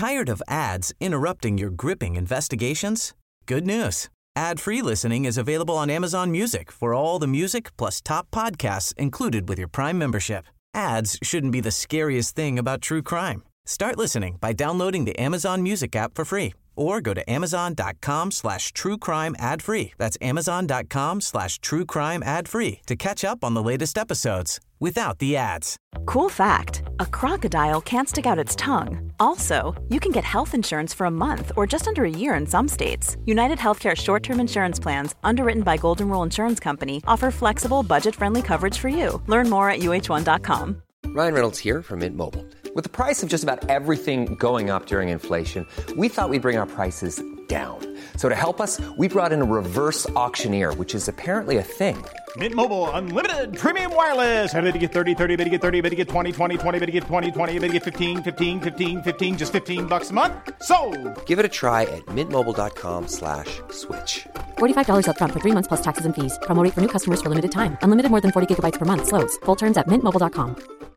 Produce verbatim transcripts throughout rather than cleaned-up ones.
Tired of ads interrupting your gripping investigations? Good news. Ad-free listening is available on Amazon Music for all the music plus top podcasts included with your Prime membership. Ads shouldn't be the scariest thing about true crime. Start listening by downloading the Amazon Music app for free or go to amazon.com slash true crime ad free. That's amazon.com slash true crime ad free to catch up on the latest episodes without the ads. Cool fact, a crocodile can't stick out its tongue. Also, you can get health insurance for a month or just under a year in some states. United Healthcare short-term insurance plans, underwritten by Golden Rule Insurance Company, offer flexible, budget-friendly coverage for you. Learn more at U H one dot com. Ryan Reynolds here from Mint Mobile. With the price of just about everything going up during inflation, we thought we'd bring our prices down. So to help us, we brought in a reverse auctioneer, which is apparently a thing. Mint Mobile Unlimited Premium Wireless. How to get thirty, thirty, how to get thirty, how to get twenty, twenty, twenty, how to get twenty, twenty, how to get fifteen, fifteen, fifteen, fifteen, just fifteen bucks a month? Sold! Give it a try at mintmobile.com slash switch. forty-five dollars up front for three months plus taxes and fees. Promo rate for new customers for limited time. Unlimited more than forty gigabytes per month. Slows full terms at mint mobile dot com.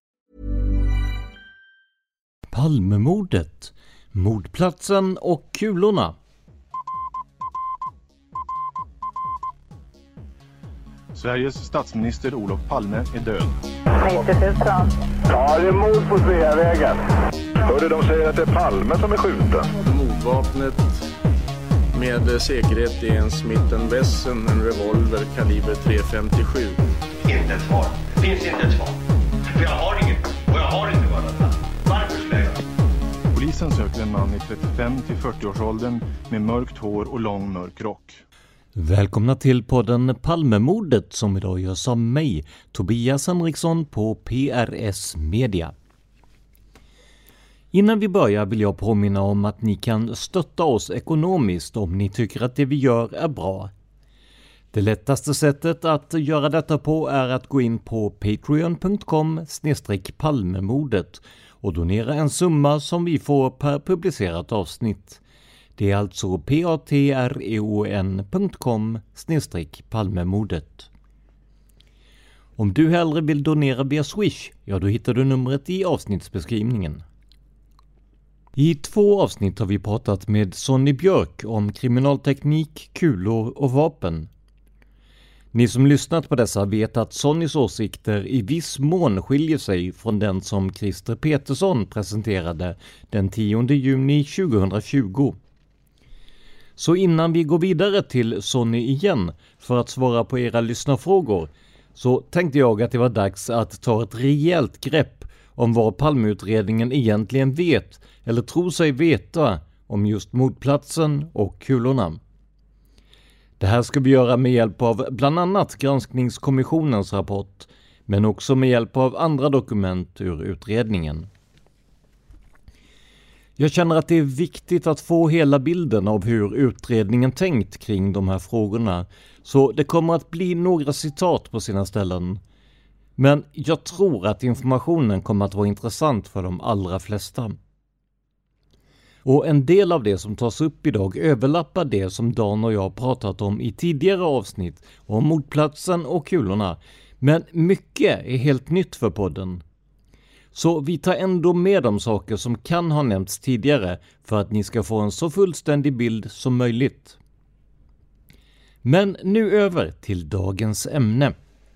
Palmemordet, mordplatsen och kulorna. Sveriges statsminister Olof Palme är död. nittio tusen. Ja, det är mord på Sveavägen. Hörde de säger att det är Palme som är skjuten. Mordvapnet med säkerhet är en Smith and Wesson, en revolver kaliber tre femtiosju. Inte ett svar. Finns inte ett svar. För jag har inget. Och jag har inte varit. Varför skulle jag? Polisen söker en man i trettiofem till fyrtio-årsåldern med mörkt hår och lång mörk rock. Välkomna till podden Palmemordet som idag görs av mig, Tobias Henriksson på P R S Media. Innan vi börjar vill jag påminna om att ni kan stötta oss ekonomiskt om ni tycker att det vi gör är bra. Det lättaste sättet att göra detta på är att gå in på patreon punkt com slash palmemordet och donera en summa som vi får per publicerat avsnitt. Det är alltså patreon punkt com slash palmemordet. Om du hellre vill donera via Swish, ja då hittar du numret i avsnittsbeskrivningen. I två avsnitt har vi pratat med Sonny Björk om kriminalteknik, kulor och vapen. Ni som lyssnat på dessa vet att Sonnys åsikter i viss mån skiljer sig från den som Christer Petersson presenterade den tionde juni tjugohundratjugo. Så innan vi går vidare till Sonny igen för att svara på era lyssnarfrågor så tänkte jag att det var dags att ta ett rejält grepp om vad Palmeutredningen egentligen vet eller tror sig veta om just mordplatsen och kulorna. Det här ska vi göra med hjälp av bland annat granskningskommissionens rapport, men också med hjälp av andra dokument ur utredningen. Jag känner att det är viktigt att få hela bilden av hur utredningen tänkt kring de här frågorna, så det kommer att bli några citat på sina ställen. Men jag tror att informationen kommer att vara intressant för de allra flesta. Och en del av det som tas upp idag överlappar det som Dan och jag pratat om i tidigare avsnitt om mordplatsen och kulorna. Men mycket är helt nytt för podden. Så vi tar ändå med de saker som kan ha nämnts tidigare för att ni ska få en så fullständig bild som möjligt. Men nu över till dagens ämne.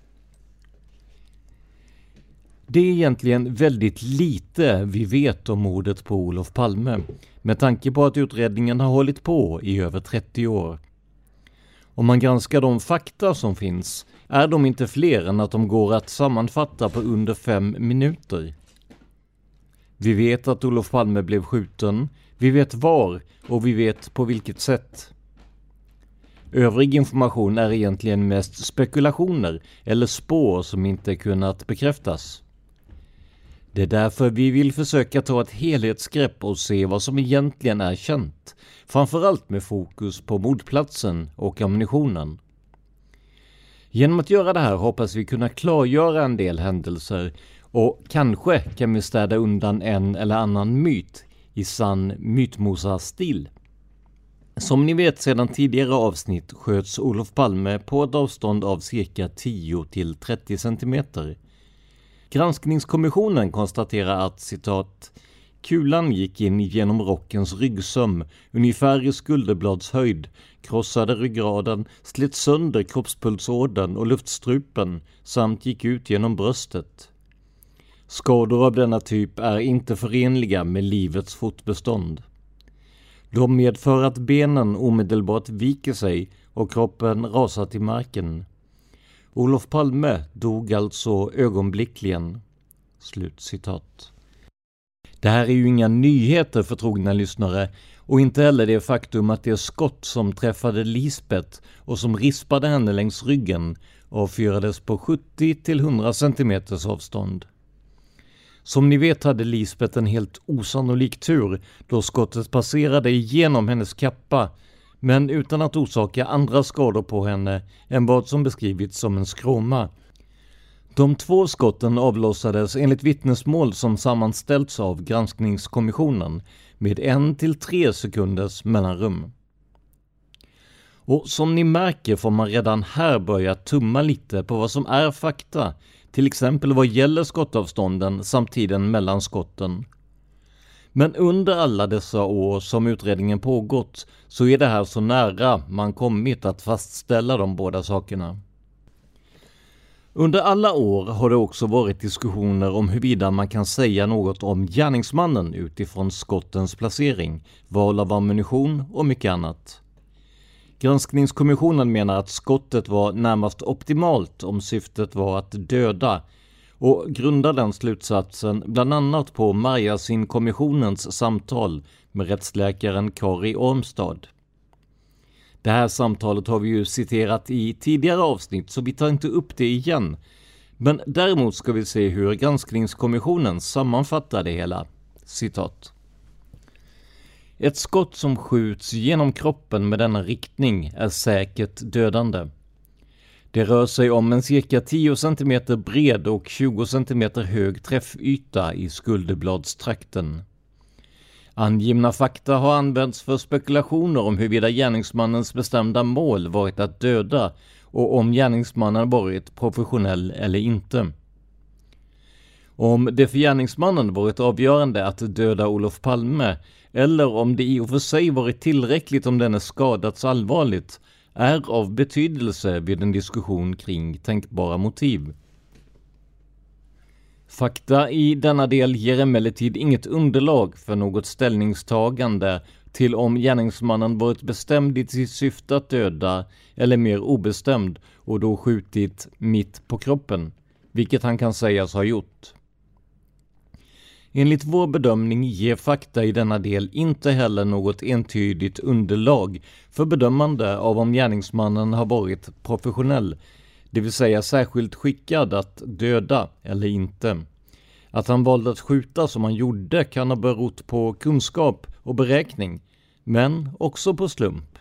Det är egentligen väldigt lite vi vet om mordet på Olof Palme, med tanke på att utredningen har hållit på i över trettio år. Om man granskar de fakta som finns är de inte fler än att de går att sammanfatta på under fem minuter. Vi vet att Olof Palme blev skjuten, vi vet var och vi vet på vilket sätt. Övrig information är egentligen mest spekulationer eller spår som inte kunnat bekräftas. Det är därför vi vill försöka ta ett helhetsgrepp och se vad som egentligen är känt, framförallt med fokus på mordplatsen och ammunitionen. Genom att göra det här hoppas vi kunna klargöra en del händelser och kanske kan vi städa undan en eller annan myt i sann mytmosa-stil. Som ni vet sedan tidigare avsnitt sköts Olof Palme på ett avstånd av cirka tio till trettio centimeter. Granskningskommissionen konstaterar att, citat, Kulan gick in genom rockens ryggsöm, ungefär i skulderbladshöjd, krossade ryggraden, slet sönder kroppspulsådern och luftstrupen samt gick ut genom bröstet. Skador av denna typ är inte förenliga med livets fortbestånd. De medför att benen omedelbart viker sig och kroppen rasar till marken. Olof Palme dog alltså ögonblickligen. Slutcitat. Det här är ju inga nyheter för trogna lyssnare, och inte heller det faktum att det skott som träffade Lisbeth och som rispade henne längs ryggen avfyrades på sjuttio till hundra centimeters avstånd. Som ni vet hade Lisbeth en helt osannolik tur då skottet passerade igenom hennes kappa, men utan att orsaka andra skador på henne än vad som beskrivits som en skråma. De två skotten avlossades enligt vittnesmål som sammanställts av granskningskommissionen med en till tre sekunders mellanrum. Och som ni märker får man redan här börja tumma lite på vad som är fakta, till exempel vad gäller skottavstånden samt tiden mellan skotten. Men under alla dessa år som utredningen pågått så är det här så nära man kommit att fastställa de båda sakerna. Under alla år har det också varit diskussioner om huruvida man kan säga något om gärningsmannen utifrån skottens placering, val av ammunition och mycket annat. Granskningskommissionen menar att skottet var närmast optimalt om syftet var att döda och grundar den slutsatsen bland annat på Marjasin-kommissionens samtal med rättsläkaren Kari Ormstad. Det här samtalet har vi ju citerat i tidigare avsnitt så vi tar inte upp det igen. Men däremot ska vi se hur granskningskommissionen sammanfattar det hela. Citat. Ett skott som skjuts genom kroppen med denna riktning är säkert dödande. Det rör sig om en cirka tio centimeter bred och tjugo centimeter hög träffyta i skulderbladstrakten. Angivna fakta har använts för spekulationer om huruvida gärningsmannens bestämda mål varit att döda och om gärningsmannen varit professionell eller inte. Om det för gärningsmannen varit avgörande att döda Olof Palme eller om det i och för sig varit tillräckligt om denne skadats allvarligt är av betydelse vid en diskussion kring tänkbara motiv. Fakta i denna del ger emellertid inget underlag för något ställningstagande till om gärningsmannen varit bestämd i sitt syfte att döda eller mer obestämd och då skjutit mitt på kroppen, vilket han kan sägas ha gjort. Enligt vår bedömning ger fakta i denna del inte heller något entydigt underlag för bedömande av om gärningsmannen har varit professionell, det vill säga särskilt skickad att döda eller inte. Att han valde att skjuta som han gjorde kan ha berott på kunskap och beräkning, men också på slump.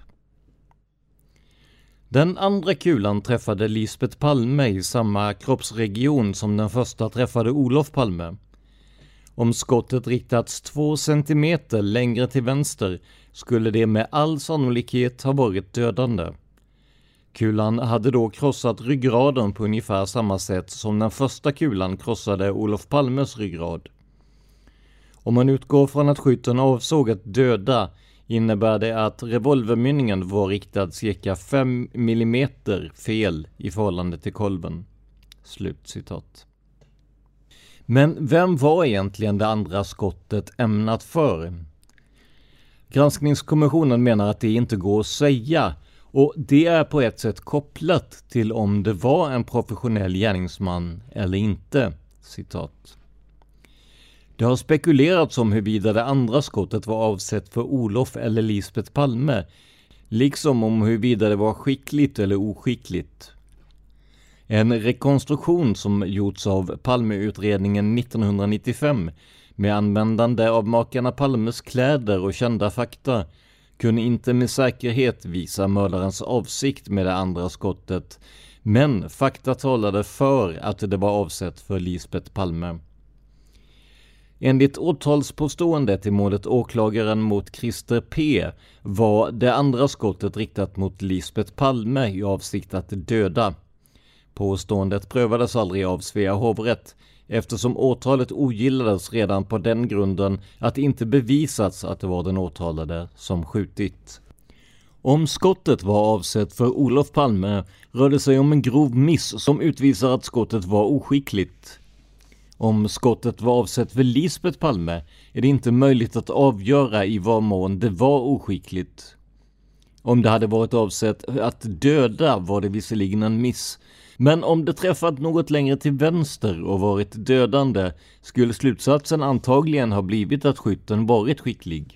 Den andra kulan träffade Lisbeth Palme i samma kroppsregion som den första träffade Olof Palme. Om skottet riktats två centimeter längre till vänster skulle det med all sannolikhet ha varit dödande. Kulan hade då krossat ryggraden på ungefär samma sätt som den första kulan krossade Olof Palmes ryggrad. Om man utgår från att skytten avsåg att döda innebär det att revolvermynningen var riktad cirka fem millimeter fel i förhållande till kolven. Slutcitat. Men vem var egentligen det andra skottet ämnat för? Granskningskommissionen menar att det inte går att säga, och det är på ett sätt kopplat till om det var en professionell gärningsman eller inte. Citat. Det har spekulerats om huruvida det andra skottet var avsett för Olof eller Lisbeth Palme, liksom om huruvida det var skickligt eller oskickligt. En rekonstruktion som gjorts av Palmeutredningen nittonhundranittiofem med användande av makarna Palmes kläder och kända fakta kunde inte med säkerhet visa mördarens avsikt med det andra skottet, men fakta talade för att det var avsett för Lisbeth Palme. Enligt åtalspåståendet i målet åklagaren mot Christer P. var det andra skottet riktat mot Lisbeth Palme i avsikt att döda. Påståendet prövades aldrig av Svea hovrätt eftersom åtalet ogillades redan på den grunden att det inte bevisats att det var den åtalade som skjutit. Om skottet var avsett för Olof Palme rörde sig om en grov miss som utvisar att skottet var oskickligt. Om skottet var avsett för Lisbeth Palme är det inte möjligt att avgöra i vad mån det var oskickligt. Om det hade varit avsett att döda var det visserligen en miss, men om det träffat något längre till vänster och varit dödande skulle slutsatsen antagligen ha blivit att skytten varit skicklig.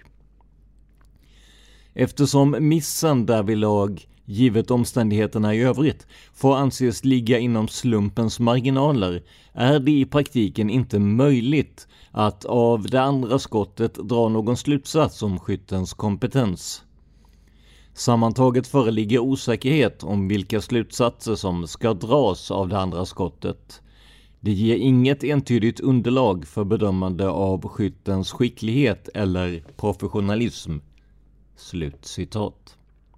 Eftersom missen därvidlag, givet omständigheterna i övrigt, får anses ligga inom slumpens marginaler är det i praktiken inte möjligt att av det andra skottet dra någon slutsats om skyttens kompetens. Sammantaget föreligger osäkerhet om vilka slutsatser som ska dras av det andra skottet. Det ger inget entydigt underlag för bedömande av skyttens skicklighet eller professionalism. Slutcitat.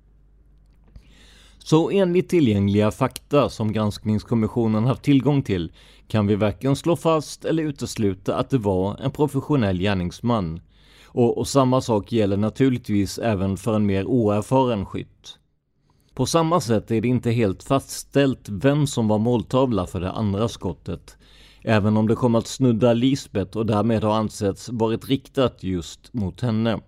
Så enligt tillgängliga fakta som granskningskommissionen haft tillgång till kan vi varken slå fast eller utesluta att det var en professionell gärningsman. Och, och samma sak gäller naturligtvis även för en mer oerfaren skytt. På samma sätt är det inte helt fastställt vem som var måltavla för det andra skottet, även om det kom att snudda Lisbeth och därmed har ansetts varit riktat just mot henne.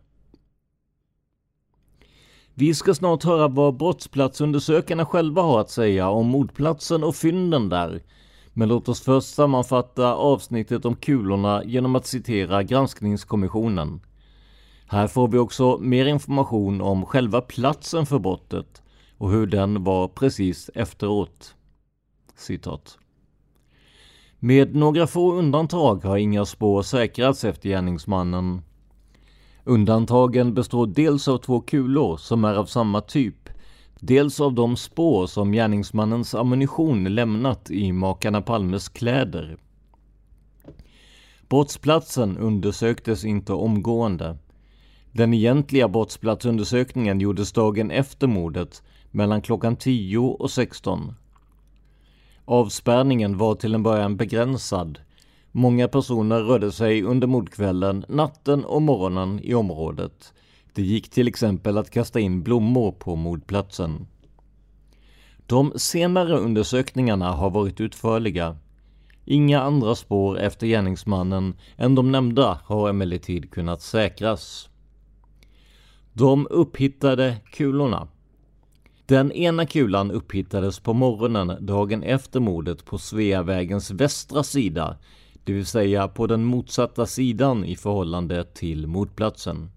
Vi ska snart höra vad brottsplatsundersökarna själva har att säga om mordplatsen och fynden där. Men låt oss först sammanfatta avsnittet om kulorna genom att citera granskningskommissionen. Här får vi också mer information om själva platsen för brottet och hur den var precis efteråt. Citat. Med några få undantag har inga spår säkrats efter gärningsmannen. Undantagen består dels av två kulor som är av samma typ, dels av de spår som gärningsmannens ammunition lämnat i makarna Palmes kläder. Brottsplatsen undersöktes inte omgående. Den egentliga brottsplatsundersökningen gjordes dagen efter mordet mellan klockan tio och sexton. Avspärrningen var till en början begränsad. Många personer rörde sig under mordkvällen, natten och morgonen i området. Det gick till exempel att kasta in blommor på mordplatsen. De senare undersökningarna har varit utförliga. Inga andra spår efter gärningsmannen än de nämnda har emellertid kunnat säkras. De upphittade kulorna. Den ena kulan upphittades på morgonen dagen efter mordet på Sveavägens västra sida, det vill säga på den motsatta sidan i förhållande till mordplatsen.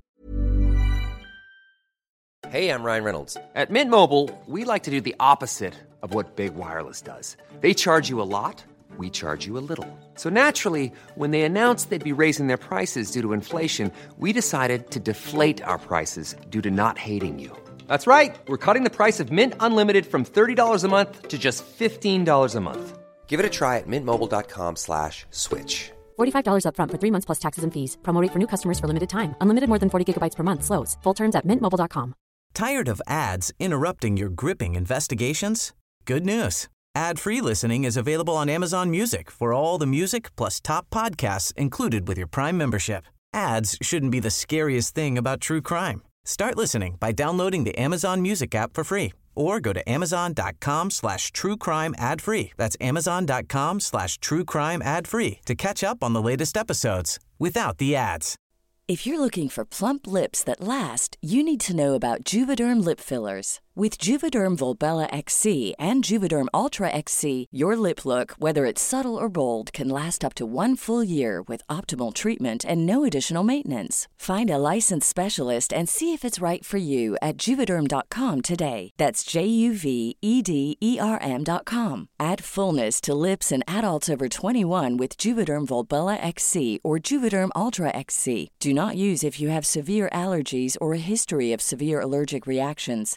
Hey, I'm Ryan Reynolds. At Mint Mobile, we like to do the opposite of what Big Wireless does. They charge you a lot, we charge you a little. So naturally, when they announced they'd be raising their prices due to inflation, we decided to deflate our prices due to not hating you. That's right. We're cutting the price of Mint Unlimited from thirty dollars a month to just fifteen dollars a month. Give it a try at mintmobile.com slash switch. forty-five dollars up front for three months plus taxes and fees. Promo rate for new customers for limited time. Unlimited more than forty gigabytes per month slows. Full terms at mint mobile dot com. Tired of ads interrupting your gripping investigations? Good news. Ad-free listening is available on Amazon Music for all the music plus top podcasts included with your Prime membership. Ads shouldn't be the scariest thing about true crime. Start listening by downloading the Amazon Music app for free or go to amazon.com slash true crime ad free. That's amazon.com slash true crime ad free to catch up on the latest episodes without the ads. If you're looking for plump lips that last, you need to know about Juvederm lip fillers. With Juvederm Volbella X C and Juvederm Ultra X C, your lip look, whether it's subtle or bold, can last up to one full year with optimal treatment and no additional maintenance. Find a licensed specialist and see if it's right for you at juvederm dot com today. That's J U V E D E R M dot com. Add fullness to lips in adults over twenty-one with Juvederm Volbella X C or Juvederm Ultra X C. Do not use if you have severe allergies or a history of severe allergic reactions, or if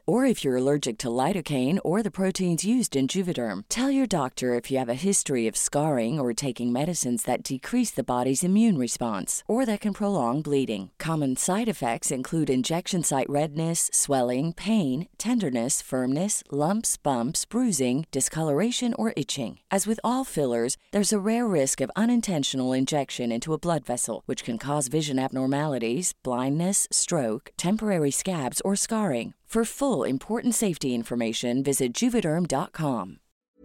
if you're allergic to lidocaine or the proteins used in Juvederm. Tell your doctor if you have a history of scarring or taking medicines that decrease the body's immune response or that can prolong bleeding. Common side effects include injection site redness, swelling, pain, tenderness, firmness, lumps, bumps, bruising, discoloration, or itching. As with all fillers, there's a rare risk of unintentional injection into a blood vessel, which can cause vision abnormalities, blindness, stroke, temporary scabs, or scarring. For full, important safety information, visit Juvederm dot com.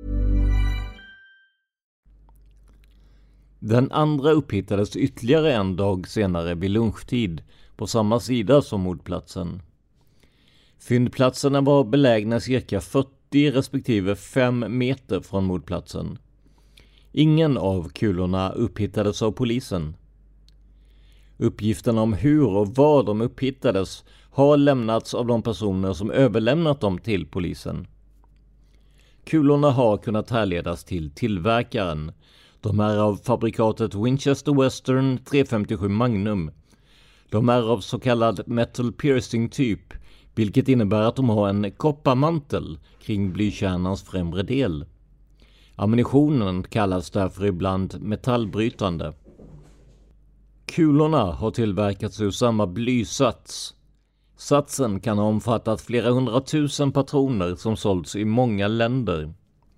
Den andra upphittades ytterligare en dag senare vid lunchtid på samma sida som mordplatsen. Fyndplatserna var belägna cirka fyrtio respektive fem meter från mordplatsen. Ingen av kulorna upphittades av polisen. Uppgifterna om hur och var de upphittades har lämnats av de personer som överlämnat dem till polisen. Kulorna har kunnat härledas till tillverkaren. De är av fabrikatet Winchester Western tre femtiosju Magnum. De är av så kallad metal piercing typ, vilket innebär att de har en kopparmantel kring blykärnans främre del. Ammunitionen kallas därför ibland metallbrytande. Kulorna har tillverkats ur samma blysats. Satsen kan ha omfattat flera hundratusen patroner som sålts i många länder.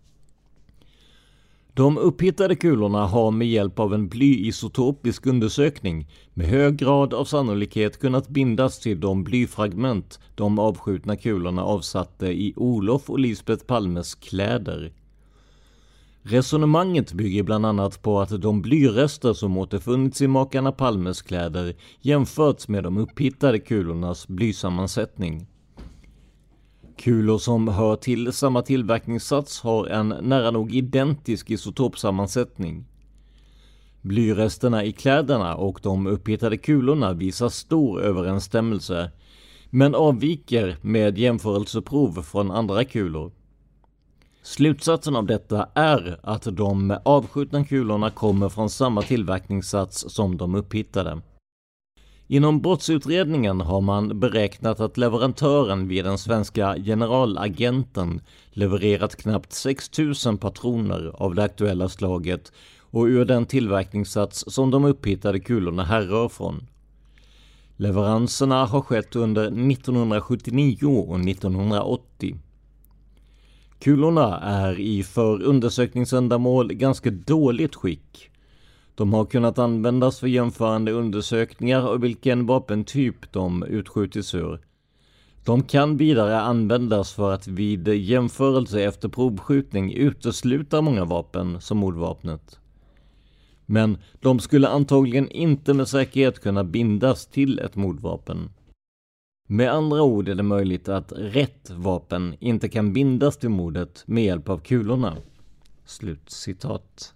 De upphittade kulorna har med hjälp av en blyisotopisk undersökning med hög grad av sannolikhet kunnat bindas till de blyfragment de avskjutna kulorna avsatte i Olof och Lisbeth Palmes kläder. Resonemanget bygger bland annat på att de blyrester som återfunnits i makarna Palmes kläder jämförts med de upphittade kulornas blysammansättning. Kulor som hör till samma tillverkningssats har en nära nog identisk isotopsammansättning. Blyresterna i kläderna och de upphittade kulorna visar stor överensstämmelse, men avviker med jämförelseprov från andra kulor. Slutsatsen av detta är att de avskjutna kulorna kommer från samma tillverkningssats som de upphittade. Inom brottsutredningen har man beräknat att leverantören vid den svenska generalagenten levererat knappt sex tusen patroner av det aktuella slaget och ur den tillverkningssats som de upphittade kulorna härrör från. Leveranserna har skett under nittonhundrasjuttionio och nittonhundraåttio. Kulorna är i för undersökningsändamål ganska dåligt skick. De har kunnat användas för jämförande undersökningar av vilken vapentyp de utskjutits ur. De kan vidare användas för att vid jämförelse efter provskjutning utesluta många vapen som mordvapnet. Men de skulle antagligen inte med säkerhet kunna bindas till ett mordvapen. Med andra ord är det möjligt att rätt vapen inte kan bindas till mordet med hjälp av kulorna. Slutcitat.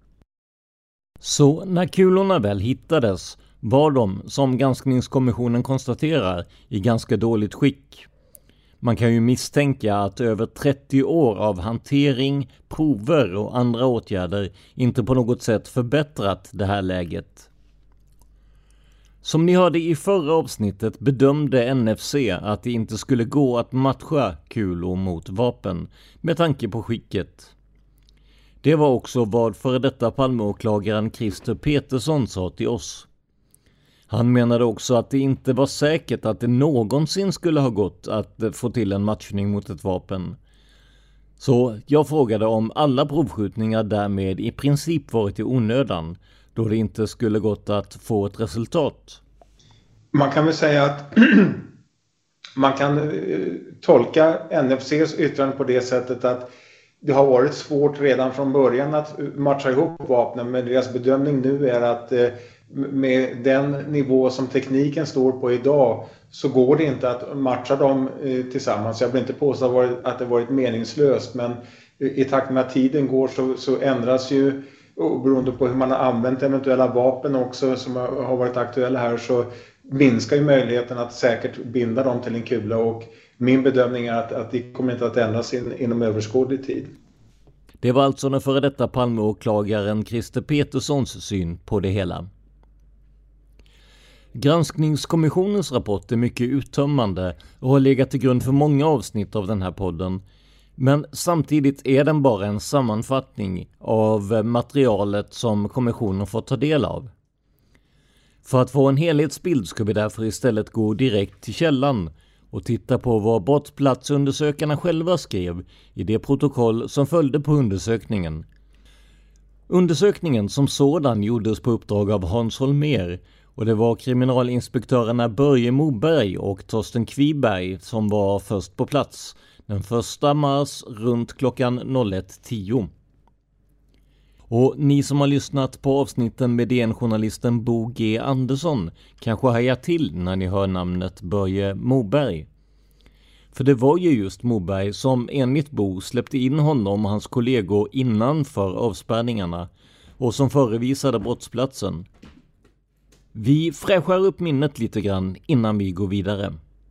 Så när kulorna väl hittades var de, som granskningskommissionen konstaterar, i ganska dåligt skick. Man kan ju misstänka att över trettio år av hantering, prover och andra åtgärder inte på något sätt förbättrat det här läget. Som ni hörde i förra avsnittet bedömde N F C att det inte skulle gå att matcha kulor mot vapen med tanke på skicket. Det var också vad före detta Palmeåklagaren Christer Petersson sa till oss. Han menade också att det inte var säkert att det någonsin skulle ha gått att få till en matchning mot ett vapen. Så jag frågade om alla provskjutningar därmed i princip varit i onödan, då det inte skulle gått att få ett resultat. Man kan väl säga att man kan uh, tolka N F C:s yttrande på det sättet att det har varit svårt redan från början att matcha ihop vapnen, men deras bedömning nu är att uh, med den nivå som tekniken står på idag så går det inte att matcha dem uh, tillsammans. Jag vill inte påstå att det varit meningslöst, men i takt med att tiden går så, så ändras ju, och beroende på hur man har använt eventuella vapen också som har varit aktuella här, så minskar ju möjligheten att säkert binda dem till en kula, och min bedömning är att, att det kommer inte att ändras in, inom överskådlig tid. Det var alltså den före detta Palmeåklagaren Christer Peterssons syn på det hela. Granskningskommissionens rapport är mycket uttömmande och har legat till grund för många avsnitt av den här podden. Men samtidigt är den bara en sammanfattning av materialet som kommissionen får ta del av. För att få en helhetsbild ska vi därför istället gå direkt till källan och titta på vad brottsplatsundersökarna själva skrev i det protokoll som följde på undersökningen. Undersökningen som sådan gjordes på uppdrag av Hans Holmér och det var kriminalinspektörerna Börje Moberg och Torsten Kviberg som var först på plats den första mars runt klockan ett tio. Och ni som har lyssnat på avsnitten med D N-journalisten Bo G. Andersson kanske hajar till när ni hör namnet Börje Moberg. För det var ju just Moberg som enligt Bo släppte in honom och hans kollegor innanför avspärrningarna och som förevisade brottsplatsen. Vi fräschar upp minnet lite grann innan vi går vidare.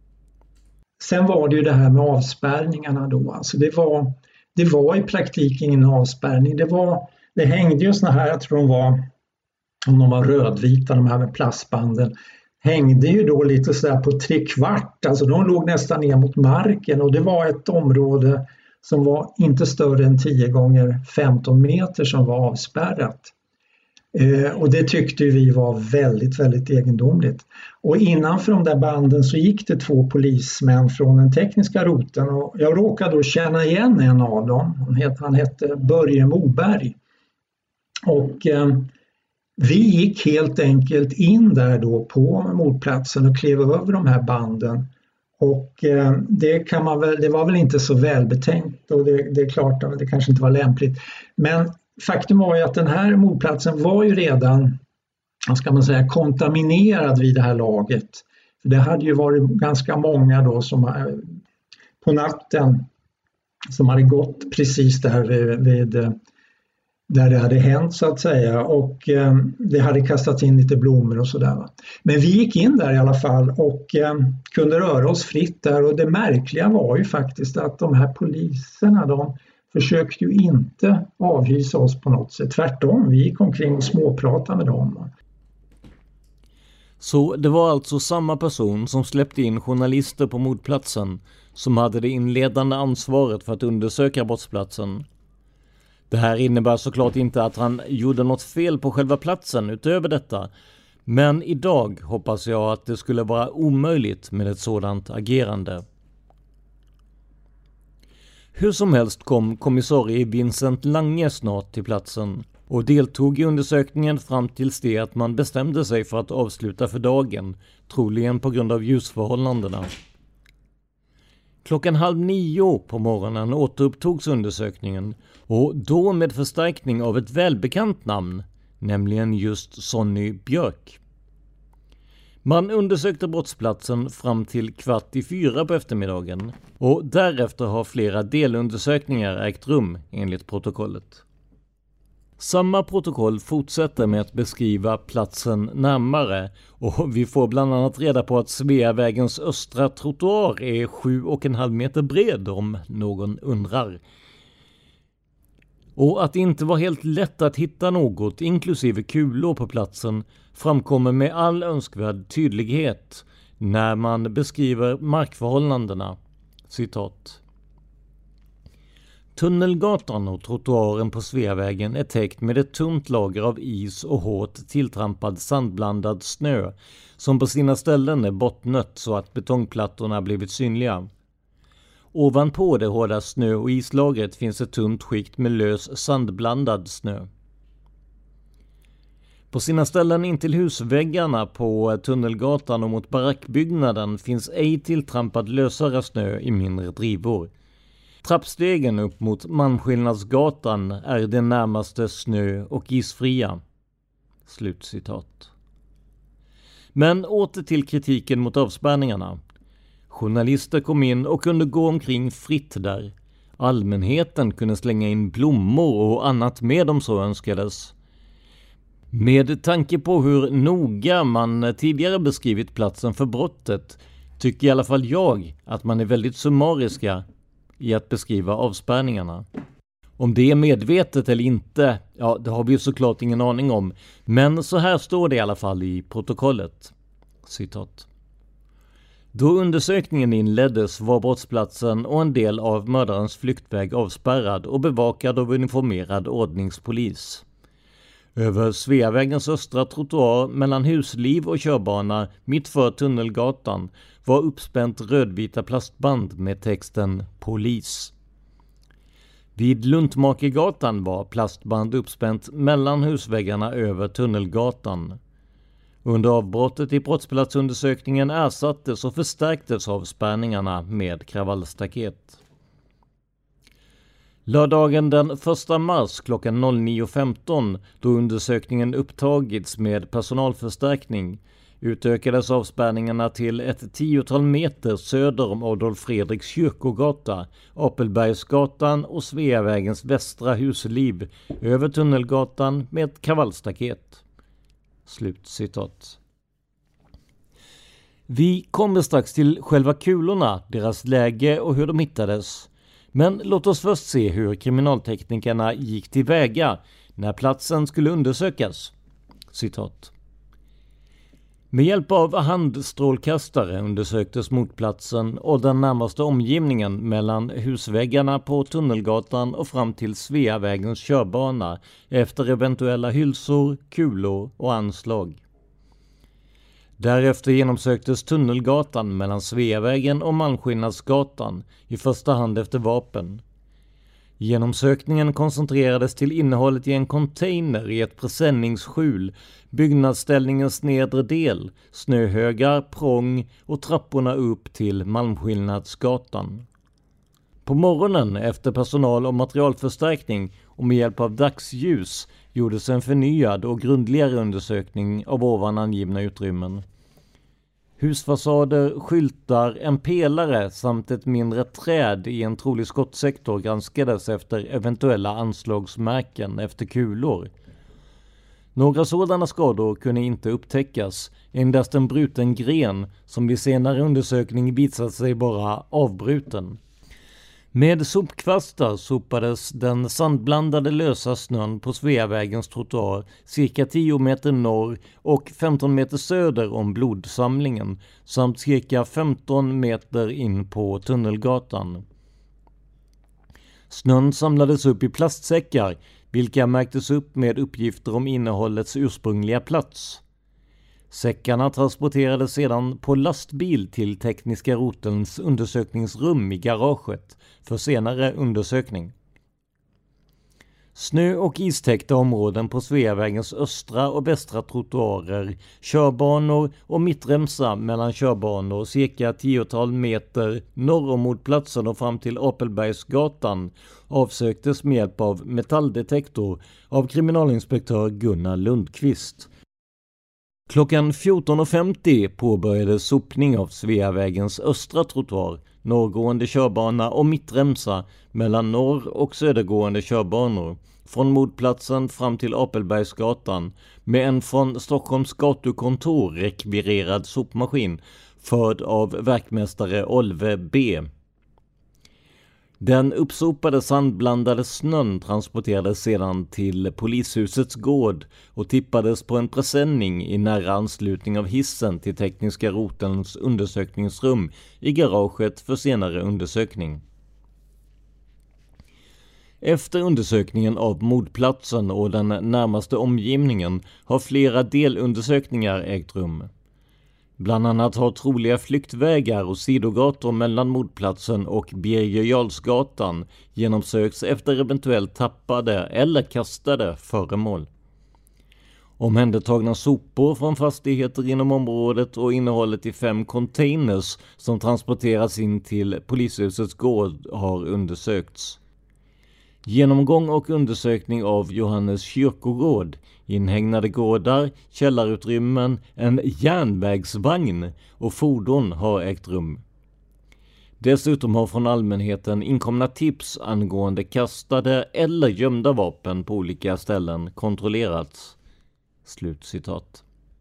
Sen var det ju det här med avspärrningarna då. Alltså det var, det var i praktiken ingen avspärrning. Det, var, det hängde ju såna här, jag tror de var, om de var rödvita, de här med plastbanden, hängde ju då lite sådär på tre kvart. Alltså de låg nästan ner mot marken och det var ett område som var inte större än tio gånger femton meter som var avspärrat. Eh, och det tyckte vi var väldigt, väldigt egendomligt. Och innanför de där banden så gick det två polismän från den tekniska roten och jag råkade då känna igen en av dem. Han hette, han hette Börje Moberg. Och eh, vi gick helt enkelt in där då på mordplatsen och klev över de här banden. Och eh, det, kan man väl, det var väl inte så välbetänkt och det, det är klart att det kanske inte var lämpligt. Men faktum var ju att den här mordplatsen var ju redan, vad ska man säga, kontaminerad vid det här laget. För det hade ju varit ganska många då som på natten som hade gått precis där vid, vid där det hade hänt så att säga och eh, det hade kastats in lite blommor och sådär. Men vi gick in där i alla fall och eh, kunde röra oss fritt där och det märkliga var ju faktiskt att de här poliserna, de försökte ju inte avhysa oss på något sätt. Tvärtom, vi gick omkring och småpratade med dem. Så det var alltså samma person som släppte in journalister på mordplatsen som hade det inledande ansvaret för att undersöka brottsplatsen. Det här innebär såklart inte att han gjorde något fel på själva platsen utöver detta. Men idag hoppas jag att det skulle vara omöjligt med ett sådant agerande. Hur som helst kom kommissarie Vincent Lange snart till platsen och deltog i undersökningen fram tills det att man bestämde sig för att avsluta för dagen, troligen på grund av ljusförhållandena. Klockan halv nio på morgonen återupptogs undersökningen och då med förstärkning av ett välbekant namn, nämligen just Sonny Björk. Man undersökte brottsplatsen fram till kvart i fyra på eftermiddagen och därefter har flera delundersökningar ägt rum enligt protokollet. Samma protokoll fortsätter med att beskriva platsen närmare och vi får bland annat reda på att Sveavägens östra trottoar är sju och en halv meter bred om någon undrar. Och att det inte var helt lätt att hitta något, inklusive kulor på platsen, framkommer med all önskvärd tydlighet när man beskriver markförhållandena. Citat. Tunnelgatan och trottoaren på Sveavägen är täckt med ett tunt lager av is och hårt tilltrampad sandblandad snö som på sina ställen är bottnött så att betongplattorna blivit synliga. Ovanpå det hårda snö- och islagret finns ett tunt skikt med lös sandblandad snö. På sina ställen intill husväggarna på Tunnelgatan och mot barackbyggnaden finns ej tilltrampad lösare snö i mindre drivor. Trappstegen upp mot Malmskillnadsgatan är det närmaste snö- och isfria. Slutcitat. Men åter till kritiken mot avspärrningarna. Journalister kom in och kunde gå omkring fritt där. Allmänheten kunde slänga in blommor och annat med om så önskades. Med tanke på hur noga man tidigare beskrivit platsen för brottet tycker i alla fall jag att man är väldigt summariska i att beskriva avspärrningarna. Om det är medvetet eller inte, ja det har vi ju såklart ingen aning om. Men så här står det i alla fall i protokollet. Citat. Då undersökningen inleddes var brottsplatsen och en del av mördarens flyktväg avspärrad och bevakad av uniformerad ordningspolis. Över Sveavägens östra trottoar mellan husliv och körbana mitt för Tunnelgatan var uppspänt rödvita plastband med texten Polis. Vid Luntmakegatan var plastband uppspänt mellan husväggarna över Tunnelgatan. Under avbrottet i brottsplatsundersökningen ersattes och förstärktes avspärrningarna med kravallstaket. Lördagen den första mars klockan nio femton, då undersökningen upptagits med personalförstärkning, utökades avspärrningarna till ett tiotal meter söder om Adolf Fredriks kyrkogata, Apelbergsgatan och Sveavägens västra husliv över Tunnelgatan med ett kravallstaket. Slut citat. Vi kommer strax till själva kulorna, deras läge och hur de hittades. Men låt oss först se hur kriminalteknikerna gick tillväga när platsen skulle undersökas. Citat. Med hjälp av handstrålkastare undersöktes motplatsen och den närmaste omgivningen mellan husväggarna på Tunnelgatan och fram till Sveavägens körbana efter eventuella hylsor, kulor och anslag. Därefter genomsöktes Tunnelgatan mellan Sveavägen och Malmskillnadsgatan, i första hand efter vapen. Genomsökningen koncentrerades till innehållet i en container i ett presenningsskjul, byggnadsställningens nedre del, snöhögar, prång och trapporna upp till Malmskillnadsgatan. På morgonen efter personal- och materialförstärkning och med hjälp av dagsljus gjordes en förnyad och grundligare undersökning av ovan angivna utrymmen. Husfasader, skyltar, en pelare samt ett mindre träd i en trolig skottsektor granskades efter eventuella anslagsmärken efter kulor. Några sådana skador kunde inte upptäckas, endast en bruten gren som vid senare undersökning visade sig vara avbruten. Med sopkvastar sopades den sandblandade lösa snön på Sveavägens trottoar cirka tio meter norr och femton meter söder om blodsamlingen samt cirka femton meter in på Tunnelgatan. Snön samlades upp i plastsäckar, vilka märktes upp med uppgifter om innehållets ursprungliga plats. Säckarna transporterades sedan på lastbil till tekniska rotelns undersökningsrum i garaget för senare undersökning. Snö- och istäckta områden på Sveavägens östra och västra trottoarer, körbanor och mittremsa mellan körbanor cirka tiotal meter norr om motplatsen och fram till Apelbergsgatan avsöktes med hjälp av metalldetektor av kriminalinspektör Gunnar Lundqvist. Klockan fjorton femtio påbörjades sopning av Sveavägens östra trottoar, norrgående körbana och mittremsa mellan norr- och södergående körbanor från mordplatsen fram till Apelbergsgatan med en från Stockholms gatukontor rekvirerad sopmaskin förd av verkmästare Olve B. Den uppsopade sandblandade snön transporterades sedan till polishusets gård och tippades på en presenning i nära anslutning av hissen till tekniska rotelns undersökningsrum i garaget för senare undersökning. Efter undersökningen av mordplatsen och den närmaste omgivningen har flera delundersökningar ägt rum. Bland annat har troliga flyktvägar och sidogator mellan mordplatsen och Birger Jarlsgatan genomsökts efter eventuellt tappade eller kastade föremål. Omhändertagna sopor från fastigheter inom området och innehållet i fem containers som transporteras in till polishusets gård har undersökts. Genomgång och undersökning av Johannes kyrkogård, inhägnade gårdar, källarutrymmen, en järnvägsvagn och fordon har ägt rum. Dessutom har från allmänheten inkomna tips angående kastade eller gömda vapen på olika ställen kontrollerats. Slutcitat.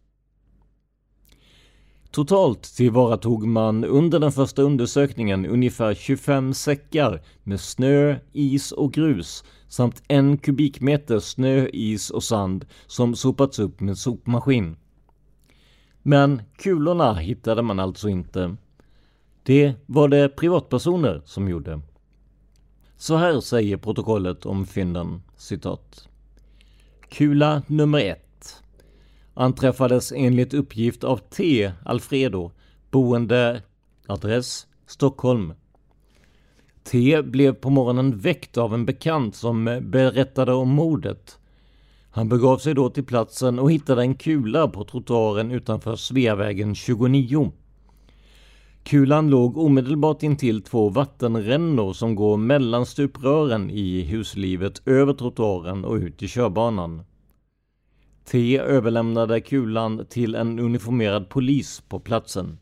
Totalt tillvaratog man under den första undersökningen ungefär tjugofem säckar med snö, is och grus samt en kubikmeter snö, is och sand som sopats upp med sopmaskin. Men kulorna hittade man alltså inte. Det var det privatpersoner som gjorde. Så här säger protokollet om fynden, citat. Kula nummer ett anträffades enligt uppgift av T. Alfredo, boende, adress Stockholm. T blev på morgonen väckt av en bekant som berättade om mordet. Han begav sig då till platsen och hittade en kula på trottoaren utanför Sveavägen tjugonio. Kulan låg omedelbart intill två vattenrännor som går mellan stuprören i huslivet över trottoaren och ut i körbanan. T överlämnade kulan till en uniformerad polis på platsen.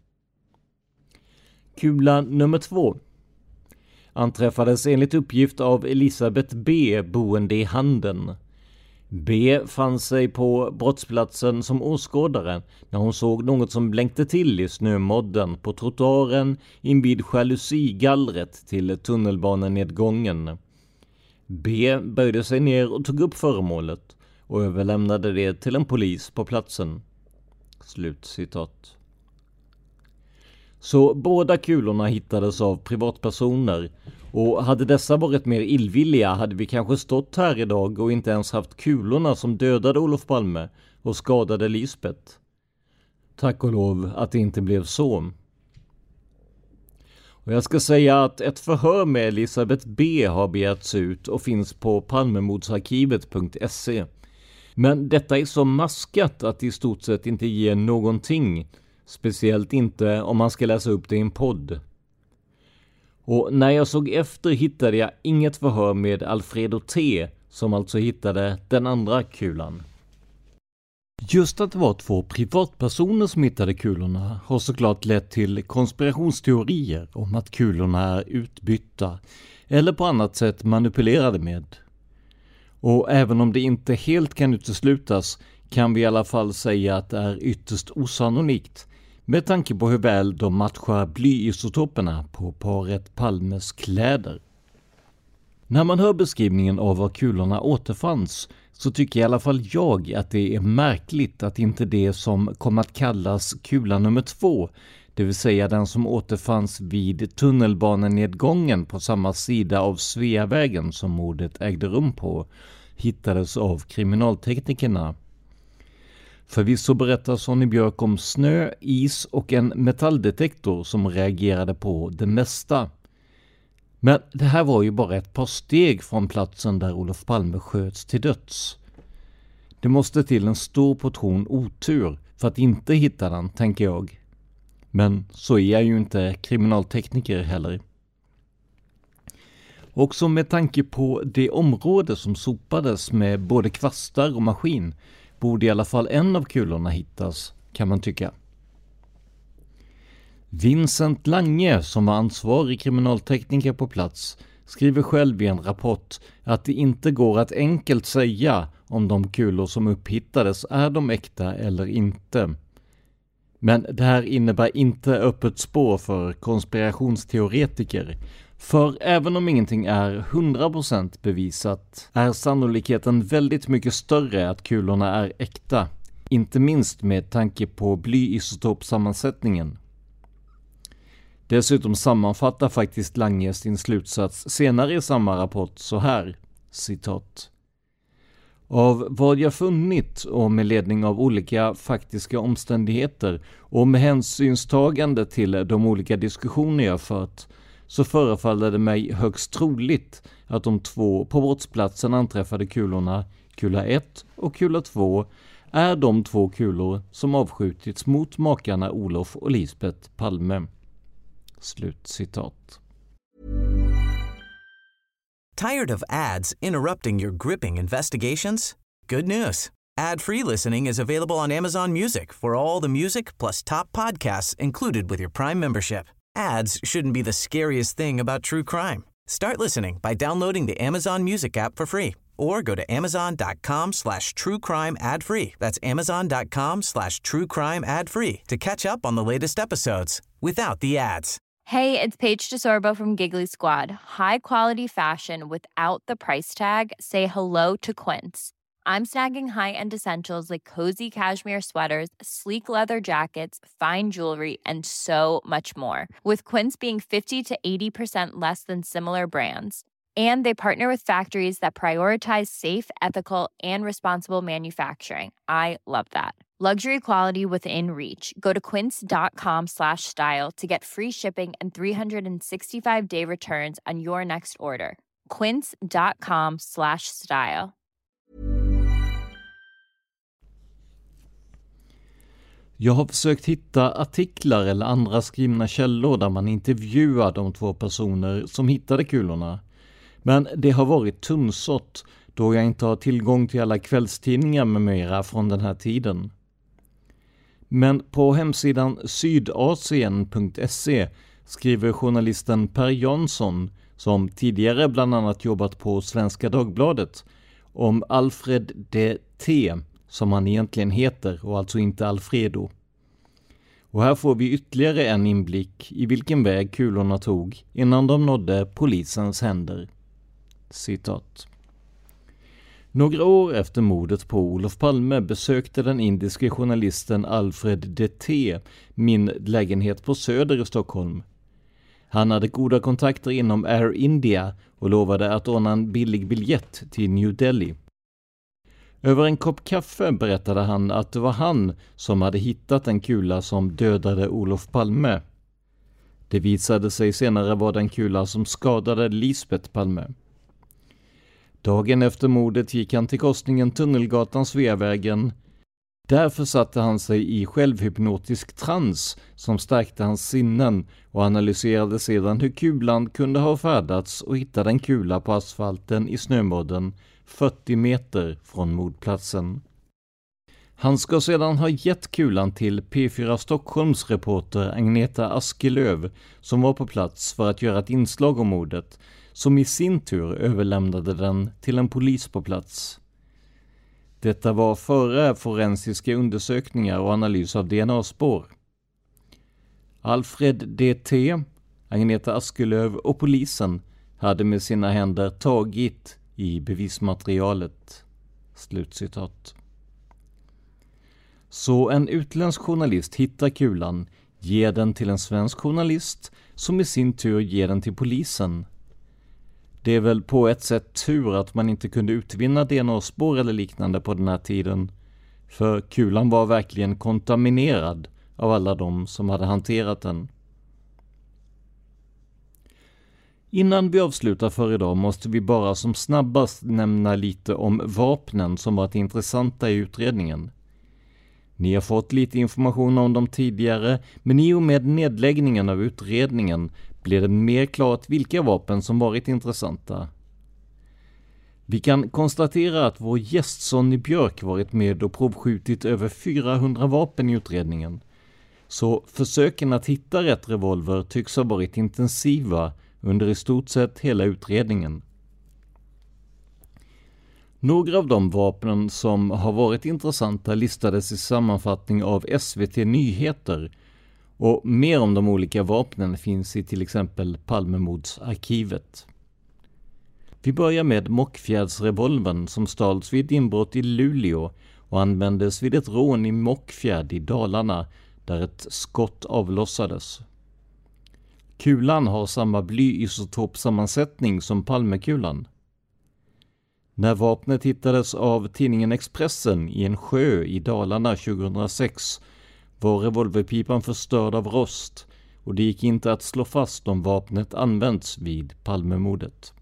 Kula nummer två anträffades enligt uppgift av Elisabeth B, boende i Handen. B fann sig på brottsplatsen som åskådare när hon såg något som blänkte till i snömodden på trottoaren invid jalusigallret till tunnelbanenedgången. B böjde sig ner och tog upp föremålet och överlämnade det till en polis på platsen. Slut citat. Så båda kulorna hittades av privatpersoner, och hade dessa varit mer illvilliga hade vi kanske stått här idag och inte ens haft kulorna som dödade Olof Palme och skadade Lisbeth. Tack och lov att det inte blev så. Och jag ska säga att ett förhör med Elisabeth B har begärts ut och finns på palmemordsarkivet punkt se. Men detta är så maskat att det i stort sett inte ger någonting. Speciellt inte om man ska läsa upp det i en podd. Och när jag såg efter hittade jag inget förhör med Alfredo T, som alltså hittade den andra kulan. Just att det var två privatpersoner som hittade kulorna har såklart lett till konspirationsteorier om att kulorna är utbytta eller på annat sätt manipulerade med. Och även om det inte helt kan uteslutas kan vi i alla fall säga att det är ytterst osannolikt med tanke på hur väl de matchar blyisotoperna på paret Palmes kläder. När man hör beskrivningen av var kulorna återfanns så tycker i alla fall jag att det är märkligt att inte det som kom att kallas kula nummer två, det vill säga den som återfanns vid tunnelbanenedgången på samma sida av Sveavägen som mordet ägde rum på, hittades av kriminalteknikerna. Förvisso berättar Sonny Björk om snö, is och en metalldetektor som reagerade på det mesta. Men det här var ju bara ett par steg från platsen där Olof Palme sköts till döds. Det måste till en stor portion otur för att inte hitta den, tänker jag. Men så är jag ju inte kriminaltekniker heller. Också med tanke på det område som sopades med både kvastar och maskin borde i alla fall en av kulorna hittas, kan man tycka. Vincent Lange, som var ansvarig kriminaltekniker på plats, skriver själv i en rapport att det inte går att enkelt säga om de kulor som upphittades är de äkta eller inte. Men det här innebär inte öppet spår för konspirationsteoretiker. För även om ingenting är hundra procent bevisat är sannolikheten väldigt mycket större att kulorna är äkta. Inte minst med tanke på blyisotopsammansättningen. Dessutom sammanfattar faktiskt Lange sin slutsats senare i samma rapport så här, citat. Av vad jag funnit och med ledning av olika faktiska omständigheter och med hänsynstagande till de olika diskussioner jag fört så förefaller det mig högst troligt att de två på brottsplatsen anträffade kulorna, kula ett och kula två, är de två kulor som avskjutits mot makarna Olof och Lisbeth Palme. Slut citat. Tired of ads interrupting your gripping investigations? Good news. Ad-free listening is available on Amazon Music for all the music plus top podcasts included with your Prime membership. Ads shouldn't be the scariest thing about true crime. Start listening by downloading the Amazon Music app for free or go to amazon.com slash true crime ad free. That's amazon.com slash true crime ad free to catch up on the latest episodes without the ads. Hey, it's Paige DeSorbo from Giggly Squad. High quality fashion without the price tag. Say hello to Quince. I'm snagging high-end essentials like cozy cashmere sweaters, sleek leather jackets, fine jewelry, and so much more. With Quince being fifty to eighty percent less than similar brands. And they partner with factories that prioritize safe, ethical, and responsible manufacturing. I love that. Luxury quality within reach. Go to quince.com slash style to get free shipping and three sixty-five day returns on your next order. Quince.com slash style. Jag har försökt hitta artiklar eller andra skrivna källor där man intervjuar de två personer som hittade kulorna. Men det har varit tunnsått då jag inte har tillgång till alla kvällstidningar med mera från den här tiden. Men på hemsidan sydasien punkt se skriver journalisten Per Jansson, som tidigare bland annat jobbat på Svenska Dagbladet, om Alfred de T, som han egentligen heter och alltså inte Alfredo. Och här får vi ytterligare en inblick i vilken väg kulorna tog innan de nådde polisens händer. Citat. Några år efter mordet på Olof Palme besökte den indiske journalisten Alfred de T min lägenhet på Söder i Stockholm. Han hade goda kontakter inom Air India och lovade att ordna en billig biljett till New Delhi. Över en kopp kaffe berättade han att det var han som hade hittat en kula som dödade Olof Palme. Det visade sig senare vara den kula som skadade Lisbeth Palme. Dagen efter mordet gick han till korsningen Tunnelgatan Sveavägen. Där försatte han sig i självhypnotisk trans som stärkte hans sinnen och analyserade sedan hur kulan kunde ha färdats och hittade en kula på asfalten i snömodden fyrtio meter från mordplatsen. Han ska sedan ha gett kulan till P fyra Stockholms reporter Agneta Askelöv som var på plats för att göra ett inslag om mordet, som i sin tur överlämnade den till en polis på plats. Detta var före forensiska undersökningar och analys av D N A-spår. Alfred D T, Agneta Askelöv och polisen hade med sina händer tagit i bevismaterialet. Slutcitat. Så en utländsk journalist hittar kulan, ger den till en svensk journalist som i sin tur ger den till polisen. Det är väl på ett sätt tur att man inte kunde utvinna D N A-spår eller liknande på den här tiden, för kulan var verkligen kontaminerad av alla de som hade hanterat den. Innan vi avslutar för idag måste vi bara som snabbast nämna lite om vapnen som varit intressanta i utredningen. Ni har fått lite information om dem tidigare, men i och med nedläggningen av utredningen blev det mer klart vilka vapen som varit intressanta. Vi kan konstatera att vår gäst Sonny Björk varit med och provskjutit över fyrahundra vapen i utredningen. Så försöken att hitta rätt revolver tycks ha varit intensiva under i stort sett hela utredningen. Några av de vapnen som har varit intressanta listades i sammanfattning av S V T Nyheter, och mer om de olika vapnen finns i till exempel Palmemordsarkivet. Vi börjar med Mockfjärdsrevolvern som stals vid inbrott i Luleå och användes vid ett rån i Mockfjärd i Dalarna där ett skott avlossades. Kulan har samma blyisotopsammansättning som Palmekulan. När vapnet hittades av tidningen Expressen i en sjö i Dalarna tjugohundrasex var revolverpipan förstörd av rost och det gick inte att slå fast om vapnet använts vid Palmemordet.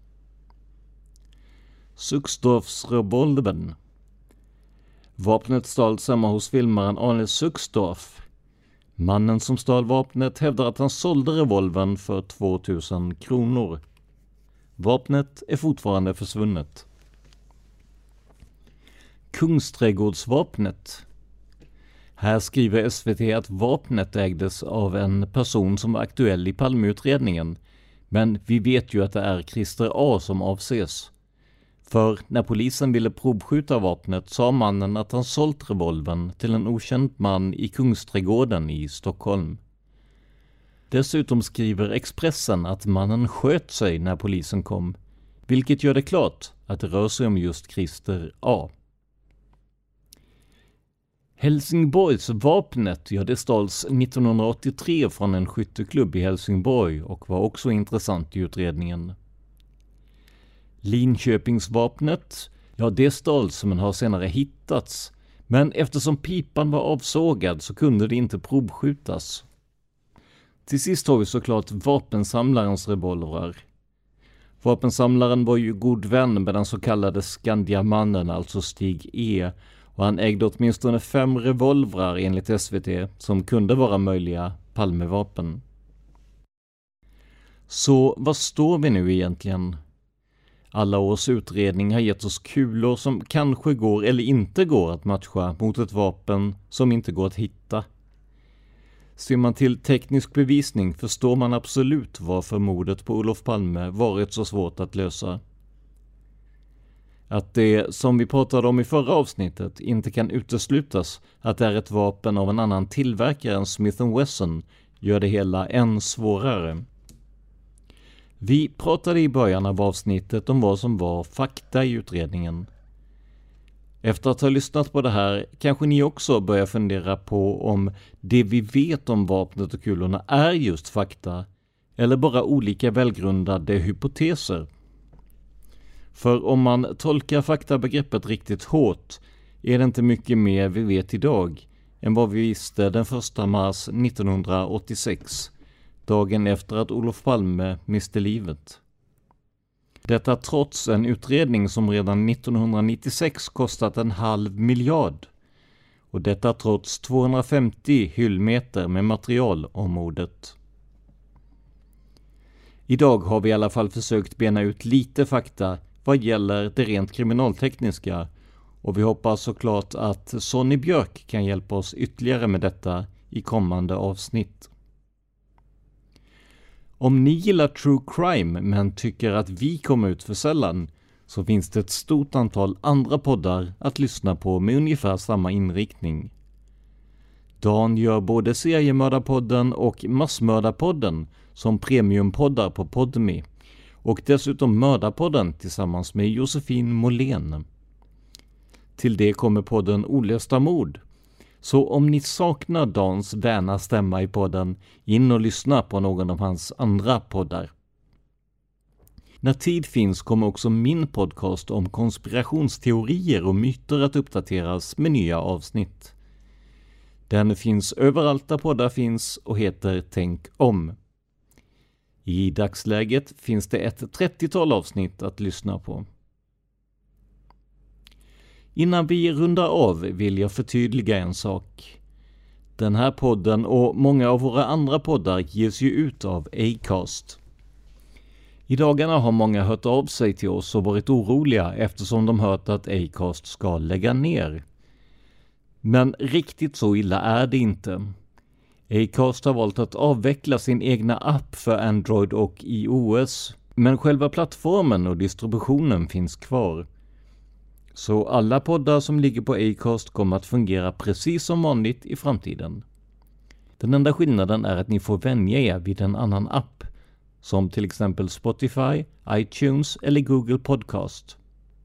Suxdorfsrevolvern. Vapnet stals hemma hos filmaren Arne Suxdorf. Mannen som stal vapnet hävdar att han sålde revolvern för tvåtusen kronor. Vapnet är fortfarande försvunnet. Kungsträdgårdsvapnet. Här skriver S V T att vapnet ägdes av en person som var aktuell i Palmeutredningen, men vi vet ju att det är Christer A som avses. För när polisen ville provskjuta vapnet sa mannen att han sålt revolvern till en okänd man i Kungsträdgården i Stockholm. Dessutom skriver Expressen att mannen sköt sig när polisen kom, vilket gör det klart att det rör sig om just Christer A. Helsingborgsvapnet, ja det stals nittonhundraåttiotre från en skytteklubb i Helsingborg och var också intressant i utredningen. Linköpingsvapnet, ja det stals men har senare hittats, men eftersom pipan var avsågad så kunde det inte provskjutas. Till sist har vi såklart vapensamlarens revolvrar. Vapensamlaren var ju god vän med den så kallade Skandiamannen, alltså Stig E, och han ägde åtminstone fem revolvrar enligt S V T som kunde vara möjliga Palmevapen. Så vad står vi nu egentligen? Alla års utredning har gett oss kulor som kanske går eller inte går att matcha mot ett vapen som inte går att hitta. Ser man till teknisk bevisning förstår man absolut varför mordet på Olof Palme varit så svårt att lösa. Att det, som vi pratade om i förra avsnittet, inte kan uteslutas att det är ett vapen av en annan tillverkare än Smith and Wesson gör det hela än svårare. Vi pratade i början av avsnittet om vad som var fakta i utredningen. Efter att ha lyssnat på det här kanske ni också börjar fundera på om det vi vet om vapnet och kulorna är just fakta eller bara olika välgrundade hypoteser. För om man tolkar faktabegreppet riktigt hårt är det inte mycket mer vi vet idag än vad vi visste den första mars nittonhundraåttiosex, dagen efter att Olof Palme miste livet. Detta trots en utredning som redan nittonhundranittiosex kostat en halv miljard. Och detta trots tvåhundrafemtio hyllmeter med material om mordet. Idag har vi i alla fall försökt bena ut lite fakta vad gäller det rent kriminaltekniska. Och vi hoppas såklart att Sonny Björk kan hjälpa oss ytterligare med detta i kommande avsnitt. Om ni gillar true crime men tycker att vi kommer ut för sällan så finns det ett stort antal andra poddar att lyssna på med ungefär samma inriktning. Dan gör både Seriemördarpodden och Massmördarpodden som premiumpoddar på Podme och dessutom Mördarpodden tillsammans med Josefin Måhlén. Till det kommer podden Olösta mord. Så om ni saknar Dans väna stämma i podden, in och lyssna på någon av hans andra poddar. När tid finns kommer också min podcast om konspirationsteorier och myter att uppdateras med nya avsnitt. Den finns överallt där poddar finns och heter Tänk om. I dagsläget finns det ett trettiotal avsnitt att lyssna på. Innan vi rundar av vill jag förtydliga en sak. Den här podden och många av våra andra poddar ges ju ut av Acast. I dagarna har många hört av sig till oss och varit oroliga eftersom de hört att Acast ska lägga ner. Men riktigt så illa är det inte. Acast har valt att avveckla sin egna app för Android och iOS, men själva plattformen och distributionen finns kvar. Så alla poddar som ligger på Acast kommer att fungera precis som vanligt i framtiden. Den enda skillnaden är att ni får vänja er vid en annan app, som till exempel Spotify, iTunes eller Google Podcast.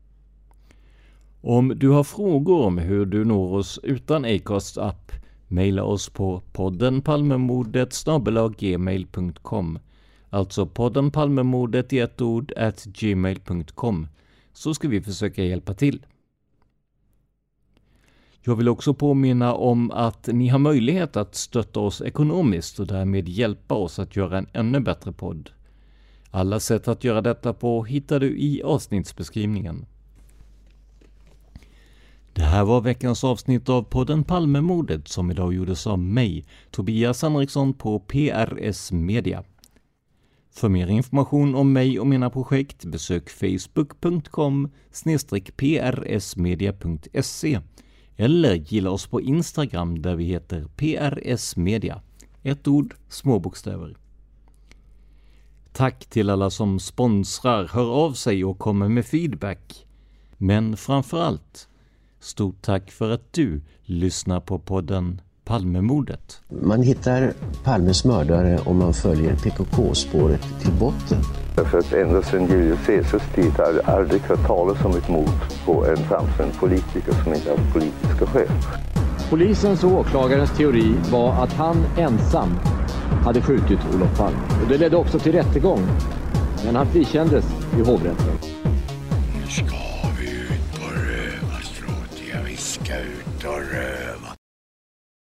Om du har frågor om hur du når oss utan Acasts app, mejla oss på podden palmemordet snabel-a gmail punkt com, alltså podden palmemordet i ett ord at gmail punkt com. Så ska vi försöka hjälpa till. Jag vill också påminna om att ni har möjlighet att stötta oss ekonomiskt och därmed hjälpa oss att göra en ännu bättre podd. Alla sätt att göra detta på hittar du i avsnittsbeskrivningen. Det här var veckans avsnitt av podden Palmemordet som idag gjordes av mig, Tobias Henriksson på P R S Media. För mer information om mig och mina projekt besök facebook punkt com slash p r s media punkt se eller gilla oss på Instagram där vi heter P R S Media. Ett ord, små bokstäver. Tack till alla som sponsrar, hör av sig och kommer med feedback. Men framförallt, stort tack för att du lyssnar på podden Palmemordet. Man hittar Palmes mördare om man följer P K K-spåret till botten. För att ända sedan Julius Caesars tid har jag aldrig hört talas om ett mord på en framstående politiker som inte har politiska skäl. Polisens och åklagarens teori var att han ensam hade skjutit Olof Palme. Och det ledde också till rättegång. Men han frikändes i hovrätten. Nu ska